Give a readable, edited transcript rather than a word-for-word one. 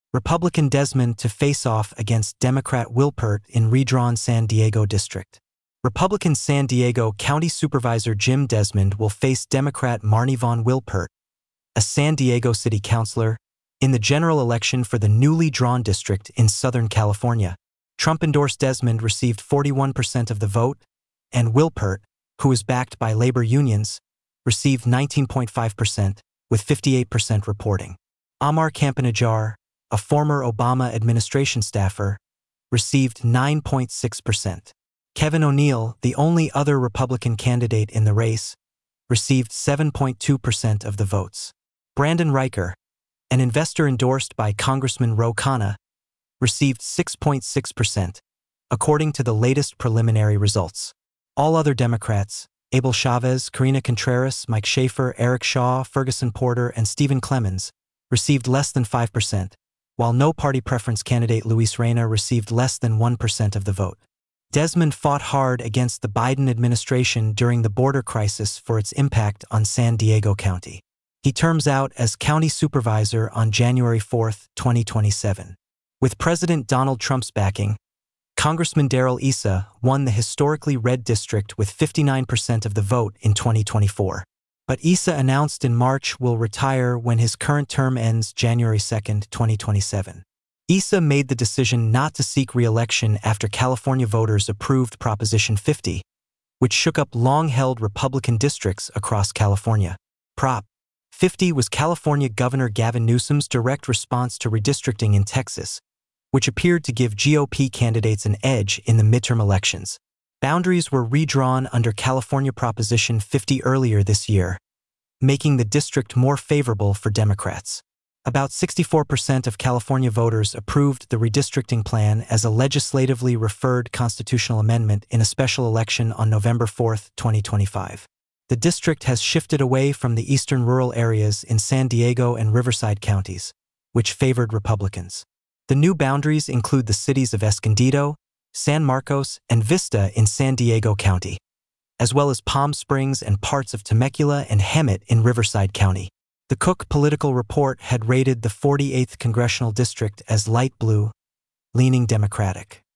Republican Desmond to face off against Democrat Wilpert in redrawn San Diego district. Republican San Diego County Supervisor Jim Desmond will face Democrat Marnie Vaughn Wilpert, a San Diego city councilor, in the general election for the newly drawn district in Southern California. Trump-endorsed Desmond received 41% of the vote, and Wilpert, who is backed by labor unions, received 19.5%, with 58% reporting. Amar Campanajjar, a former Obama administration staffer, received 9.6%. Kevin O'Neill, the only other Republican candidate in the race, received 7.2% of the votes. Brandon Riker, an investor endorsed by Congressman Ro Khanna, received 6.6%, according to the latest preliminary results. All other Democrats, Abel Chavez, Karina Contreras, Mike Schaefer, Eric Shaw, Ferguson Porter, and Stephen Clemens, received less than 5%, while no party preference candidate Luis Reina received less than 1% of the vote. Desmond fought hard against the Biden administration during the border crisis for its impact on San Diego County. He terms out as county supervisor on January 4, 2027. With President Donald Trump's backing, Congressman Darrell Issa won the historically red district with 59% of the vote in 2024. But Issa announced in March will retire when his current term ends January 2, 2027. Issa made the decision not to seek re-election after California voters approved Proposition 50, which shook up long-held Republican districts across California. Prop. 50 was California Governor Gavin Newsom's direct response to redistricting in Texas, which appeared to give GOP candidates an edge in the midterm elections. Boundaries were redrawn under California Proposition 50 earlier this year, making the district more favorable for Democrats. About 64% of California voters approved the redistricting plan as a legislatively referred constitutional amendment in a special election on November 4, 2025. The district has shifted away from the eastern rural areas in San Diego and Riverside counties, which favored Republicans. The new boundaries include the cities of Escondido, San Marcos, and Vista in San Diego County, as well as Palm Springs and parts of Temecula and Hemet in Riverside County. The Cook Political Report had rated the 48th Congressional District as light blue, leaning Democratic.